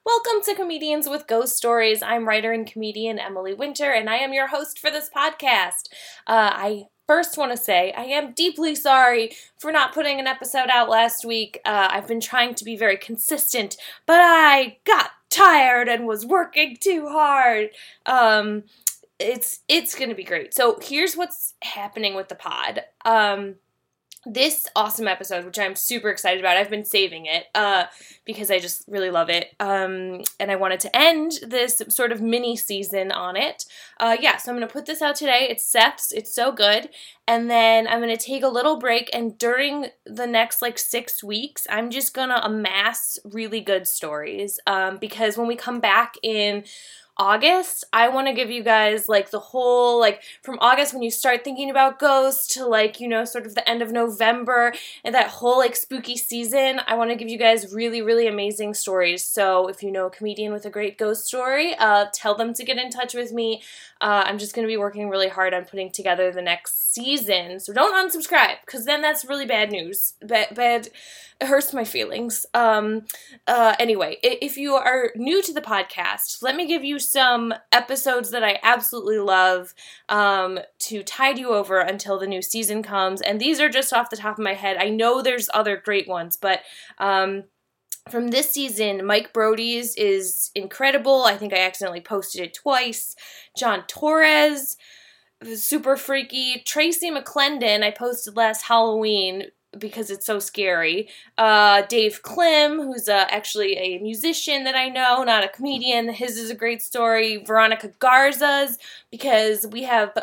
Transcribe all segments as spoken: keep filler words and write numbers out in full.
Welcome to Comedians with Ghost Stories. I'm writer and comedian Emily Winter, and I am your host for this podcast. Uh, I first want to say I am deeply sorry for not putting an episode out last week. Uh, I've been trying to be very consistent, but I got tired and was working too hard. Um, it's it's gonna be great. So here's what's happening with the pod. Um, This awesome episode, which I'm super excited about, I've been saving it uh, because I just really love it, um, and I wanted to end this sort of mini season on it. Uh, yeah, so I'm going to put this out today. It's Seth's. It's so good. And then I'm going to take a little break, and during the next, like, six weeks, I'm just going to amass really good stories um, because when we come back in August, I want to give you guys, like, the whole, like, from August when you start thinking about ghosts to, like, you know, sort of the end of November and that whole, like, spooky season, I want to give you guys really, really amazing stories. So if you know a comedian with a great ghost story, uh, tell them to get in touch with me. Uh, I'm just going to be working really hard on putting together the next season. So don't unsubscribe, because then that's really bad news. Bad, bad, it hurts my feelings. Um, uh, anyway, if you are new to the podcast, let me give you some episodes that I absolutely love um, to tide you over until the new season comes. And these are just off the top of my head. I know there's other great ones, but um, from this season, Mike Brody's is incredible. I think I accidentally posted it twice. John Torres, super freaky. Tracy McClendon, I posted last Halloween because it's so scary. Uh, Dave Klim, who's uh, actually a musician that I know, not a comedian. His is a great story. Veronica Garza's, because we have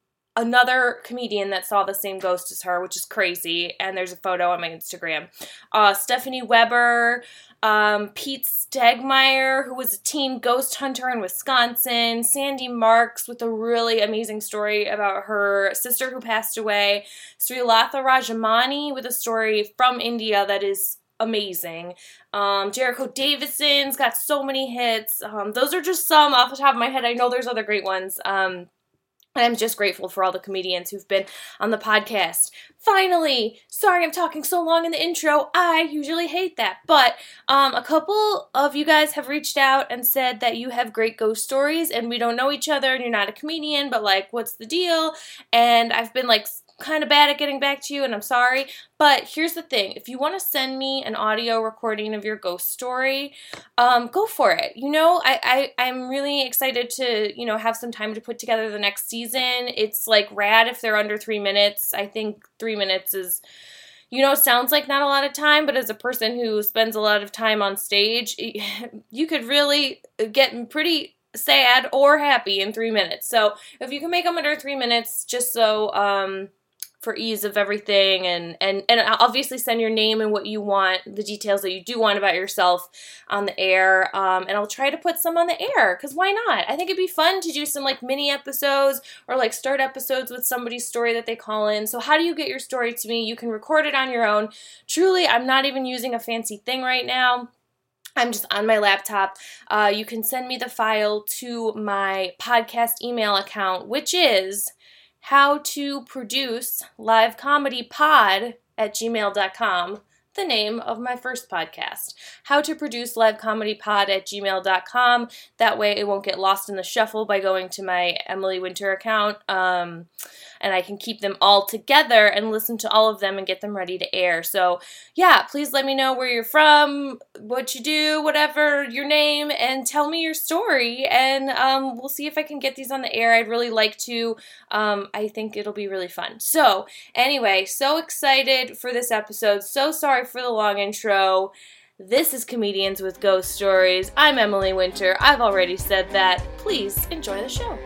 another comedian that saw the same ghost as her, which is crazy, and there's a photo on my Instagram. Uh, Stephanie Weber, um, Pete Stegmeyer, who was a teen ghost hunter in Wisconsin, Sandy Marks with a really amazing story about her sister who passed away, Srilatha Rajamani with a story from India that is amazing. Um, Jericho Davison's got so many hits. Um, those are just some off the top of my head. I know there's other great ones. Um, I'm just grateful for all the comedians who've been on the podcast. Finally! Sorry I'm talking so long in the intro. I usually hate that. But um, a couple of you guys have reached out and said that you have great ghost stories and we don't know each other and you're not a comedian, but, like, what's the deal? And I've been, like, kind of bad at getting back to you, and I'm sorry. But here's the thing. If you want to send me an audio recording of your ghost story, um, go for it. You know, I, I, I'm really excited to, you know, have some time to put together the next season. It's, like, rad if they're under three minutes. I think three minutes is, you know, sounds like not a lot of time, but as a person who spends a lot of time on stage, you could really get pretty sad or happy in three minutes. So if you can make them under three minutes, just so, um... for ease of everything, and, and, and obviously send your name and what you want, the details that you do want about yourself on the air, um, and I'll try to put some on the air, because why not? I think it'd be fun to do some, like, mini episodes, or, like, start episodes with somebody's story that they call in. So how do you get your story to me? You can record it on your own. Truly, I'm not even using a fancy thing right now. I'm just on my laptop. Uh, you can send me the file to my podcast email account, which is how to produce live comedy pod at gmail dot com, the name of my first podcast. How to produce live comedy pod at gmail dot com. That way it won't get lost in the shuffle by going to my Emily Winter account. Um, and I can keep them all together and listen to all of them and get them ready to air. So, yeah, please let me know where you're from, what you do, whatever, your name, and tell me your story. And um, we'll see if I can get these on the air. I'd really like to. Um, I think it'll be really fun. So, anyway, so excited for this episode. So sorry for the long intro. This is Comedians with Ghost Stories. I'm Emily Winter. I've already said that. Please enjoy the show.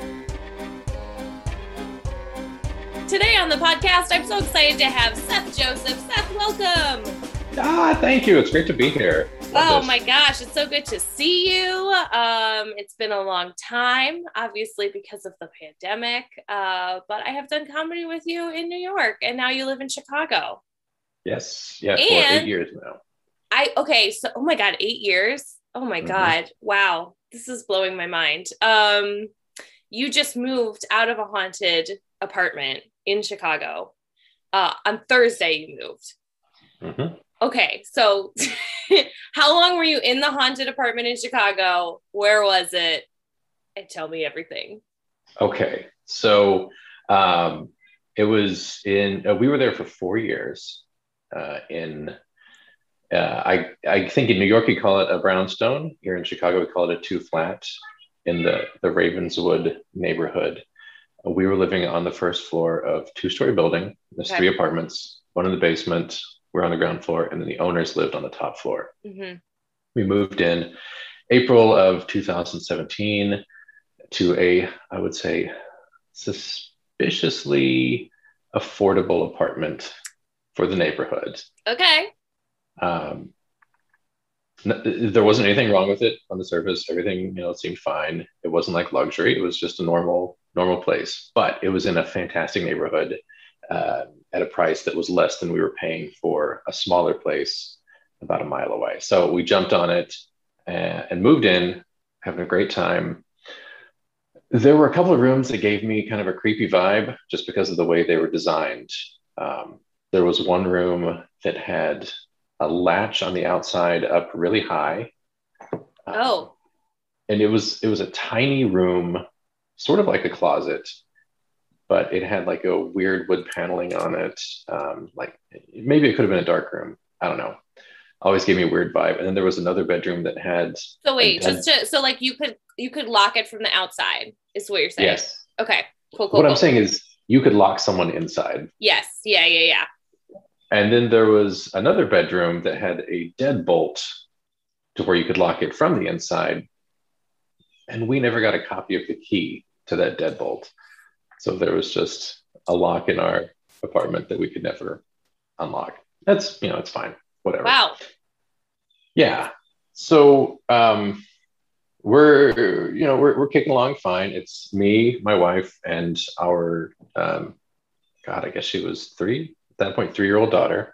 Today on the podcast, I'm so excited to have Seth Joseph. Seth, welcome. Ah, thank you. It's great to be here. Love oh this. my gosh, it's so good to see you. Um, it's been a long time, obviously because of the pandemic, uh, but I have done comedy with you in New York, and now you live in Chicago. Yes, yeah, for And eight years now. I okay, so oh my god, eight years. Oh my Mm-hmm. god, wow, this is blowing my mind. Um, you just moved out of a haunted apartment in Chicago. Uh, on Thursday, you moved. Mm-hmm. Okay, so how long were you in the haunted apartment in Chicago? Where was it? And tell me everything. Okay, so um, it was in. Uh, we were there for four years. Uh, in uh, I I think in New York you call it a brownstone. Here in Chicago we call it a two flat. In the the Ravenswood neighborhood, uh, we were living on the first floor of two story building. There's Okay. three apartments. One in the basement. We're on the ground floor, and then the owners lived on the top floor. Mm-hmm. We moved in April of two thousand seventeen to a, I would say, suspiciously affordable apartment for the neighborhood. Okay. Um, n- there wasn't anything wrong with it on the surface. Everything, you know, seemed fine. It wasn't like luxury. It was just a normal, normal place. But it was in a fantastic neighborhood uh, at a price that was less than we were paying for a smaller place about a mile away. So we jumped on it and, and moved in, having a great time. There were a couple of rooms that gave me kind of a creepy vibe just because of the way they were designed. Um, there was one room that had a latch on the outside up really high. Um, Oh. and it was it was a tiny room, sort of like a closet, but it had like a weird wood paneling on it. Um, like maybe it could have been a dark room. I don't know. Always gave me a weird vibe. And then there was another bedroom that had So a wait, dead. just to so like you could you could lock it from the outside, is what you're saying. Yes. Okay. Cool, cool, What I'm cool. saying is you could lock someone inside. Yes. Yeah, yeah, yeah. And then there was another bedroom that had a deadbolt to where you could lock it from the inside. And we never got a copy of the key to that deadbolt. So there was just a lock in our apartment that we could never unlock. That's, you know, it's fine. Whatever. Wow. Yeah. So um, we're, you know, we're, we're kicking along fine. It's me, my wife, and our, um, God, I guess she was three at that point, three-year-old daughter,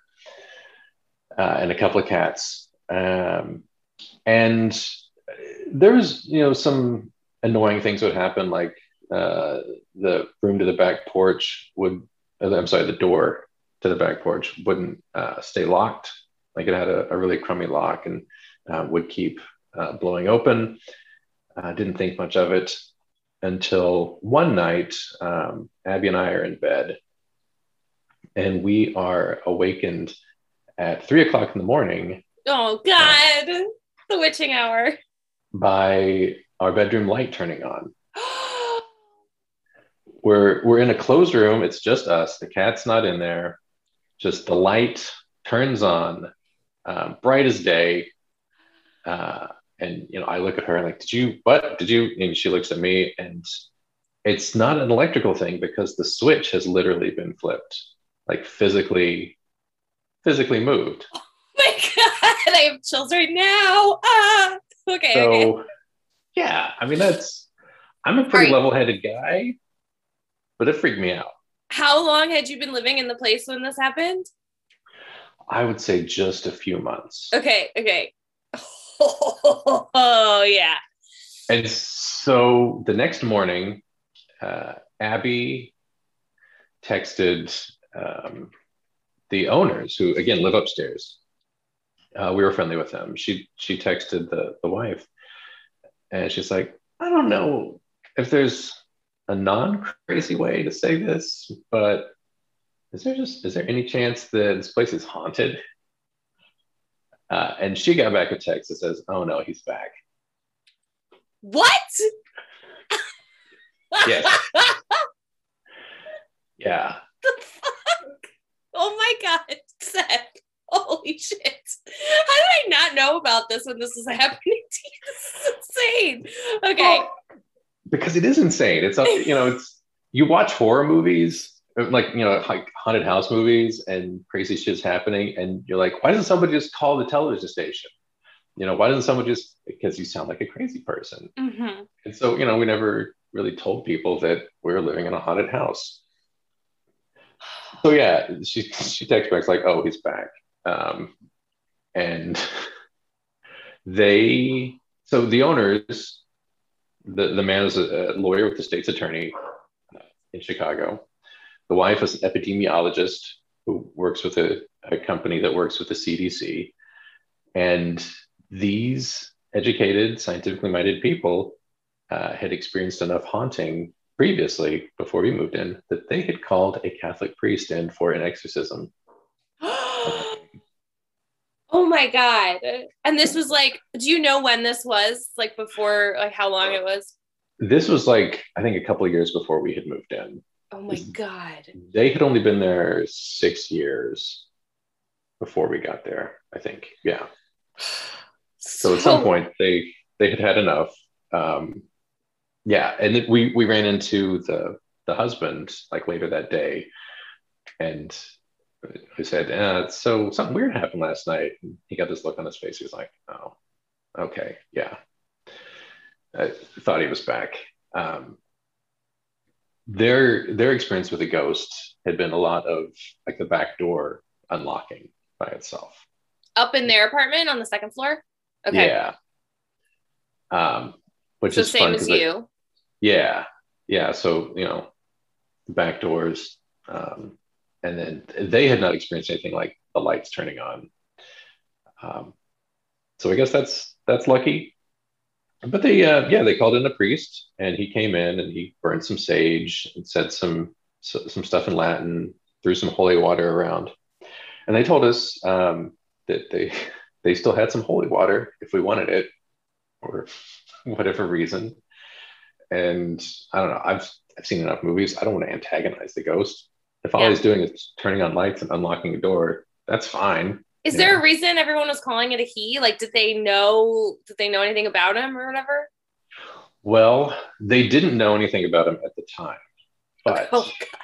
uh, and a couple of cats. Um, and there's, you know, some annoying things would happen, like uh, the room to the back porch would, I'm sorry, the door to the back porch wouldn't uh, stay locked. Like it had a, a really crummy lock and uh, would keep uh, blowing open. I uh, didn't think much of it until one night, um, Abby and I are in bed and we are awakened at three o'clock in the morning. Oh God, uh, the witching hour. By our bedroom light turning on. we're we're in a closed room. It's just us. The cat's not in there. Just the light turns on, um, bright as day. Uh, and you know, I look at her and like, did you what? Did you? And she looks at me, and it's not an electrical thing because the switch has literally been flipped, like physically, physically moved. Oh my God, I have chills right now. Ah, okay. So, okay. yeah, I mean, that's, I'm a pretty right. level-headed guy, but it freaked me out. How long had you been living in the place when this happened? I would say just a few months. Okay, okay. Oh, oh yeah. And so the next morning, uh, Abby texted um, the owners, who again live upstairs. Uh, we were friendly with them. She she texted the the wife, and she's like, I don't know if there's a non-crazy way to say this, but is there just is there any chance that this place is haunted? Uh, and she got back a text that says, "Oh no, he's back." What? Yes. Yeah. The fuck? Oh my God, Seth. Holy shit. How did I not know about this when this was happening to you? This is insane. Okay. Well, because it is insane. It's, you know, it's, you watch horror movies, like, you know, like haunted house movies and crazy shit's happening. And you're like, why doesn't somebody just call the television station? You know, why doesn't someone just, because you sound like a crazy person. Mm-hmm. And so, you know, we never really told people that we were living in a haunted house. So yeah, she, she texted back like, oh, he's back. Um, and they, so the owners, the, the man is a, a lawyer with the state's attorney in Chicago. The wife is an epidemiologist who works with a, a company that works with the C D C. And these educated, scientifically minded people uh, had experienced enough haunting previously before we moved in that they had called a Catholic priest in for an exorcism. Oh my God. And this was like, do you know when this was? Like before, like how long it was? This was like, I think a couple of years before we had moved in. Oh my God. They had only been there six years before we got there, I think. Yeah. So, so at some point they they had had enough. Um, yeah, and it, we we ran into the the husband like later that day, and we said, eh, "So something weird happened last night." And he got this look on his face. He was like, "Oh, okay, yeah." I thought he was back. Um, their their experience with a ghost had been a lot of like the back door unlocking by itself. Up in their apartment on the second floor? Okay. Yeah. Um, which so is same fun as you. It, yeah. Yeah. So, you know, back doors. Um, and then they had not experienced anything like the lights turning on. Um, so I guess that's that's lucky. But they, uh, yeah, they called in a priest, and he came in and he burned some sage and said some some stuff in Latin, threw some holy water around, and they told us um, that they they still had some holy water if we wanted it, or whatever reason. And I don't know. I've I've seen enough movies. I don't want to antagonize the ghost. If all yeah. he's doing is turning on lights and unlocking a door, that's fine. Is there know? a reason everyone was calling it a he? Like, did they know, did they know anything about him or whatever? Well, they didn't know anything about him at the time. But oh, God.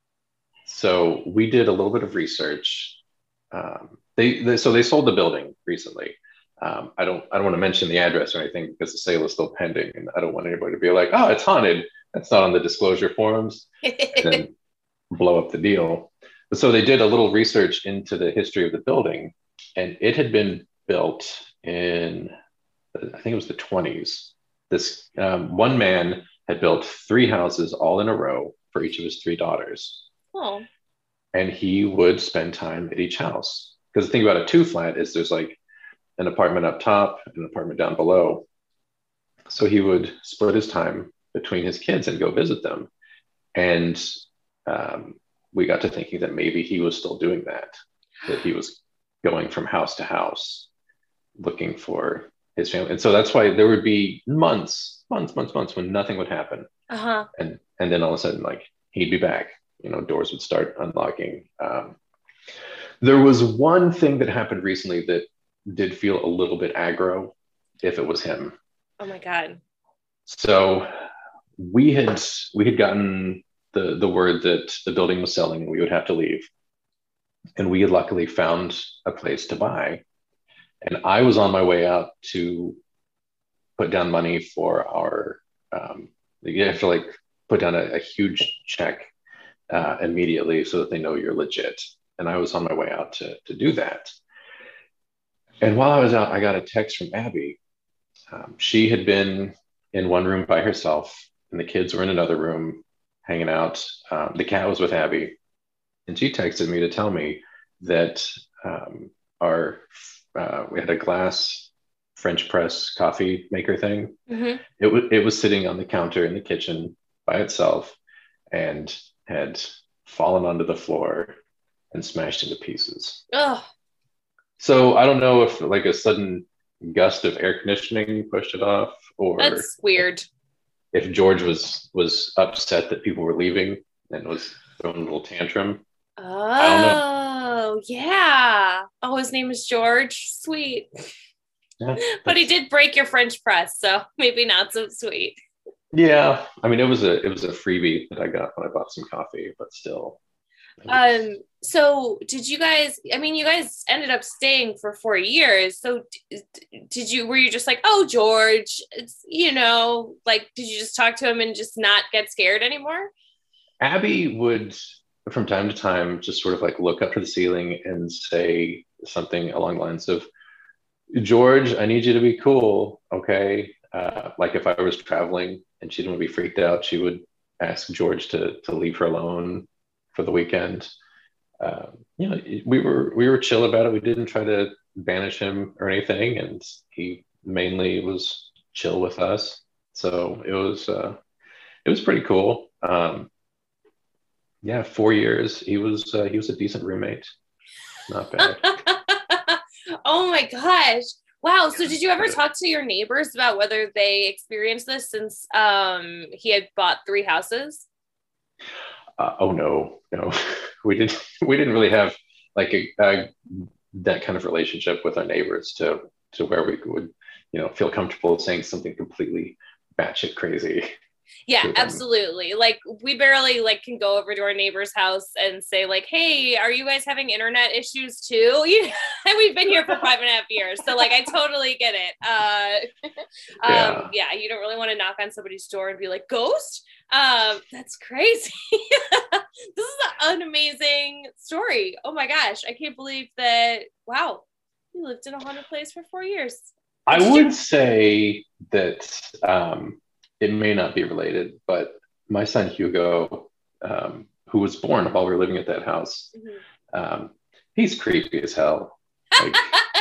So we did a little bit of research. Um, they, they so they sold the building recently. Um, I don't I don't want to mention the address or anything because the sale is still pending, and I don't want anybody to be like, oh, it's haunted. That's not on the disclosure forms, and then blow up the deal. But so they did a little research into the history of the building, and it had been built in, I think it was the twenties. This um, one man had built three houses all in a row for each of his three daughters. Oh. And he would spend time at each house. Because the thing about a two flat is there's like an apartment up top and an apartment down below. So he would split his time between his kids and go visit them. And um, we got to thinking that maybe he was still doing that, that he was going from house to house looking for his family. And so that's why there would be months, months, months, months when nothing would happen. Uh-huh. And and then all of a sudden, like, he'd be back. You know, doors would start unlocking. Um, there was one thing that happened recently that did feel a little bit aggro, if it was him. Oh my God. So we had we had gotten the the word that the building was selling and we would have to leave. And we had luckily found a place to buy. And I was on my way out to put down money for our, um, you have to like put down a, a huge check uh, immediately so that they know you're legit. And I was on my way out to, to do that. And while I was out, I got a text from Abby. Um, she had been in one room by herself and the kids were in another room hanging out. Um, the cat was with Abby. And she texted me to tell me that um, our uh, we had a glass French press coffee maker thing. Mm-hmm. It was it was sitting on the counter in the kitchen by itself and had fallen onto the floor and smashed into pieces. Ugh. So I don't know if like a sudden gust of air conditioning pushed it off, or that's weird. If George was was upset that people were leaving and was throwing a little tantrum. Oh, yeah. Oh, his name is George. Sweet. Yeah, but he did break your French press, so maybe not so sweet. Yeah, I mean, it was a it was a freebie that I got when I bought some coffee, but still. Um. So, did you guys? I mean, you guys ended up staying for four years. So, did you? Were you just like, oh, George? It's you know, like, did you just talk to him and just not get scared anymore? Abby would, from time to time, just sort of like look up to the ceiling and say something along the lines of, George, I need you to be cool, okay? Uh, like if I was traveling and she didn't want to be freaked out, she would ask George to to leave her alone for the weekend. um, you know, we were we were chill about it. We didn't try to banish him or anything, and he mainly was chill with us. So it was uh, it was pretty cool. Um, yeah, four years. He was uh, he was a decent roommate. Not bad. Oh my gosh. Wow. So did you ever talk to your neighbors about whether they experienced this since um he had bought three houses? Uh, oh no, no, we didn't. We didn't really have like a, a that kind of relationship with our neighbors to to where we would, you know, feel comfortable saying something completely batshit crazy Yeah, to them. absolutely. Like we barely like can go over to our neighbor's house and say like, "Hey, are you guys having internet issues too?" You know, we've been here for five and a half years, so like I totally get it. Uh, um, Yeah, yeah, you don't really want to knock on somebody's door and be like, "Ghost." Um, that's crazy. This is an amazing story. Oh my gosh, I can't believe that. Wow, you lived in a haunted place for four years. I Did you? would say that um, it may not be related, but my son Hugo, um, who was born while we were living at that house, Mhm. um, he's creepy as hell. Like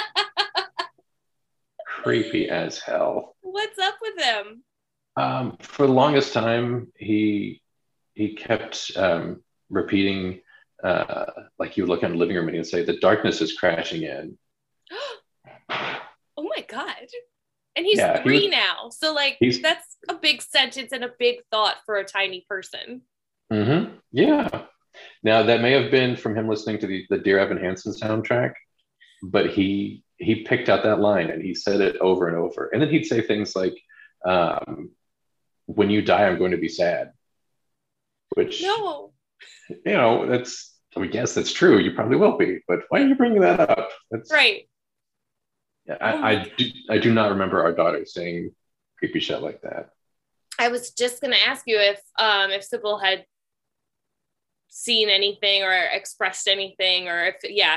creepy as hell. What's up with him? Um, for the longest time, he he kept um, repeating, uh, like he would look in the living room and he'd say, "The darkness is crashing in." Oh my God. And he's Yeah, he three would. now. So, like, He's. that's a big sentence and a big thought for a tiny person. Mm-hmm, yeah. Now that may have been from him listening to the the Dear Evan Hansen soundtrack, but he he picked out that line and he said it over and over. And then he'd say things like, um, "When you die, I'm going to be sad," which, No. you know, that's, I mean, yes, that's true. You probably will be, but why are you bringing that up? That's, Right. yeah, Oh I, my I God. do, I do not remember our daughter saying creepy shit like that. I was just going to ask you if, um, if Sybil had seen anything or expressed anything or if, yeah.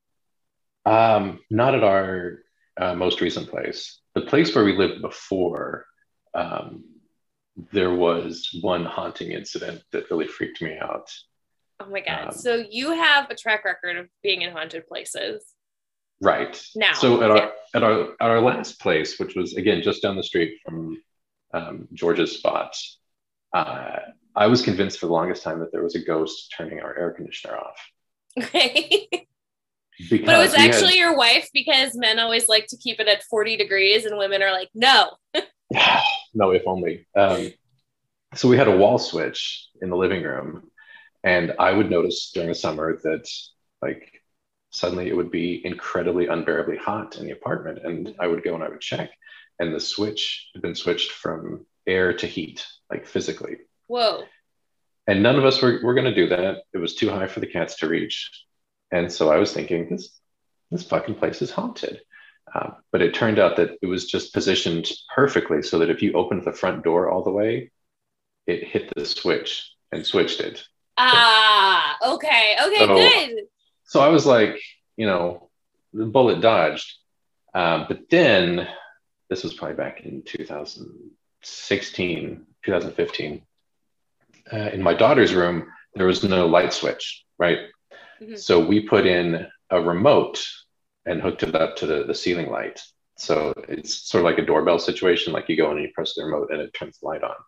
Um, not at our uh, most recent place. The place where we lived before, um, there was one haunting incident that really freaked me out. Oh my God. Um, So you have a track record of being in haunted places right. now. So at Yeah. our at our at our last place, which was again just down the street from um, George's spot, uh, I was convinced for the longest time that there was a ghost turning our air conditioner off Okay. But it was because we had actually your wife because men always like to keep it at forty degrees and women are like, no. no, if only. Um, so we had a wall switch in the living room, and I would notice during the summer that like suddenly it would be incredibly unbearably hot in the apartment, and I would go and I would check, and the switch had been switched from air to heat, like physically. Whoa. And none of us were, were going to do that. It was too high for the cats to reach. And so I was thinking, this this fucking place is haunted. Um, but it turned out that it was just positioned perfectly so that if you opened the front door all the way, it hit the switch and switched it. Ah, okay. Okay, So, good. so I was like, you know, the bullet dodged. Um, but then this was probably back in two thousand sixteen, two thousand fifteen. Uh, in my daughter's room, there was no light switch, right? Mhm. So we put in a remote and hooked it up to the, the ceiling light. So it's sort of like a doorbell situation, like you go in and you press the remote and it turns the light on.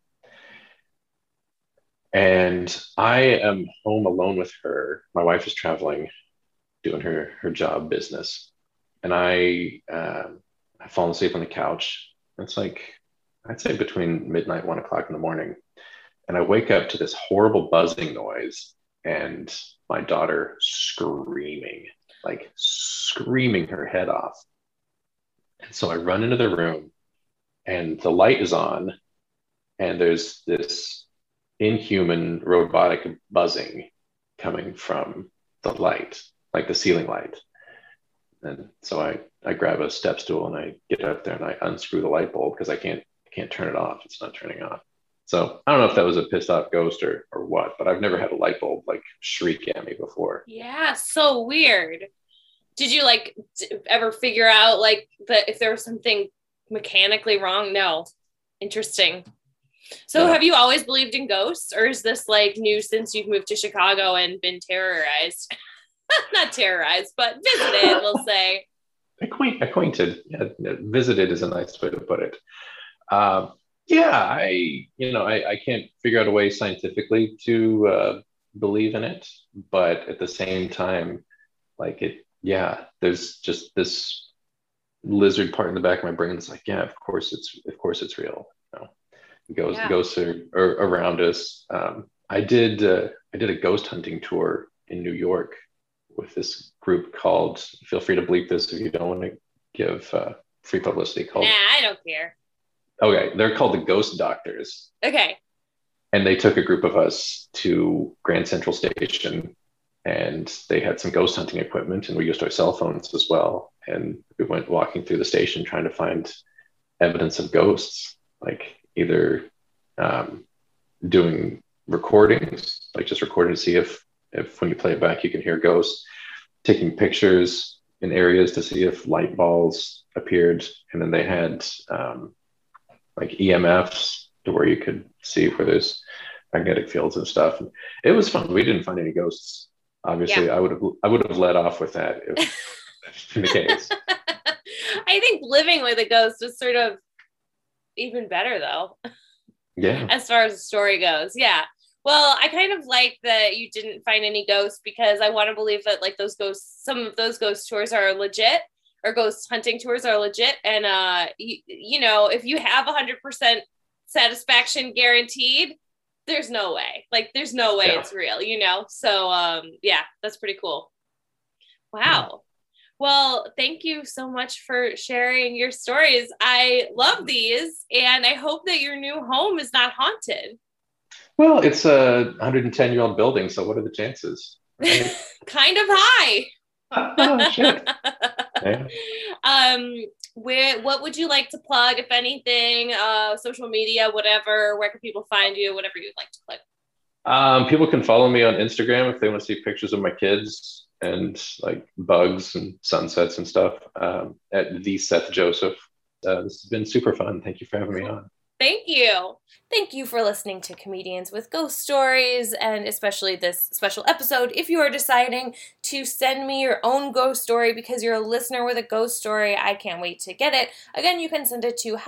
And I am home alone with her. My wife is traveling, doing her her job business, and I um, I've fallen asleep on the couch. It's like I'd say between midnight, one o'clock in the morning, and I wake up to this horrible buzzing noise and my daughter screaming, like screaming her head off. And so I run into the room and the light is on, and there's this inhuman robotic buzzing coming from the light, like the ceiling light. And so I, I grab a step stool and I get up there and I unscrew the light bulb because I can't I can't turn it off. It's not turning off. So I don't know if that was a pissed off ghost or or what, but I've never had a light bulb like shriek at me before. Yeah, so weird. Did you like d- ever figure out like that if there was something mechanically wrong? No. Interesting. So Yeah. have you always believed in ghosts or is this like new since you've moved to Chicago and been terrorized? Not terrorized, but visited, we'll say. Acquaint, acquainted. Yeah, visited is a nice way to put it. Um, yeah, I, you know, I, I can't figure out a way scientifically to uh, believe in it, but at the same time, like it, yeah, there's just this lizard part in the back of my brain that's like, yeah, of course it's, of course it's real. You know, ghosts, Yeah. ghosts are, are around us. Um, I did, uh, I did a ghost hunting tour in New York with this group called, feel free to bleep this if you don't want to give uh, free publicity, Nah, called, I don't care. okay, they're called the Ghost Doctors. Okay. And they took a group of us to Grand Central Station, and they had some ghost hunting equipment, and we used our cell phones as well. And we went walking through the station trying to find evidence of ghosts, like either um, doing recordings, like just recording to see if, if when you play it back, you can hear ghosts, taking pictures in areas to see if light balls appeared. And then they had um, like E M Fs to where you could see where there's magnetic fields and stuff. And it was fun. We didn't find any ghosts. Obviously, yeah. I would have I would have let off with that if that's been the case. I think living with a ghost was sort of even better, though. Yeah. As far as the story goes, yeah. Well, I kind of like that you didn't find any ghosts, because I want to believe that like those ghosts, some of those ghost tours are legit, or ghost hunting tours are legit. And, uh, you, you know, if you have one hundred percent satisfaction guaranteed, there's no way. Like, there's no way yeah. it's real, you know? So, um, yeah, that's pretty cool. Wow. Yeah. Well, thank you so much for sharing your stories. I love these, and I hope that your new home is not haunted. Well, it's a one hundred ten year old building, so what are the chances? Right? Kind of high. Oh, shit. Yeah. Um, where, what would you like to plug, if anything? Uh, social media, whatever. Where can people find you? Whatever you'd like to plug. Um, people can follow me on Instagram if they want to see pictures of my kids and like bugs and sunsets and stuff. Um, at the Seth Joseph. Uh, this has been super fun. Thank you for having me on. Thank you. Thank you for listening to Comedians with Ghost Stories, and especially this special episode. If you are deciding to send me your own ghost story because you're a listener with a ghost story, I can't wait to get it. Again, you can send it to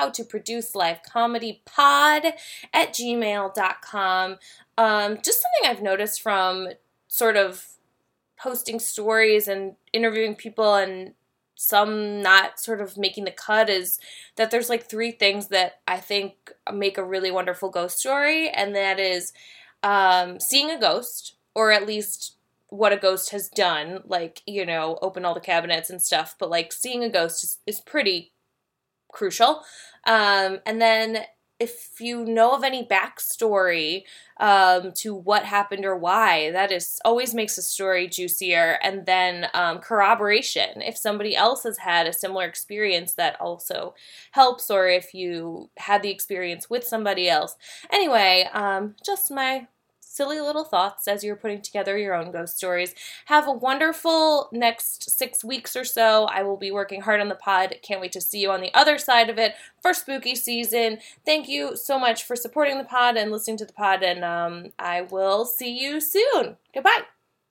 howtoproducelivecomedypod at gmail dot com. Um, just something I've noticed from sort of posting stories and interviewing people and some not sort of making the cut is that there's like three things that I think make a really wonderful ghost story, and that is um, seeing a ghost, or at least what a ghost has done, like, you know, open all the cabinets and stuff, but like seeing a ghost is, is pretty crucial. Um, and then if you know of any backstory um, to what happened or why, that is always makes a story juicier. And then um, corroboration. If somebody else has had a similar experience, that also helps. Or if you had the experience with somebody else. Anyway, um, just my silly little thoughts as you're putting together your own ghost stories. Have a wonderful next six weeks or so. I will be working hard on the pod. Can't wait to see you on the other side of it for spooky season. Thank you so much for supporting the pod and listening to the pod, and um, I will see you soon. Goodbye.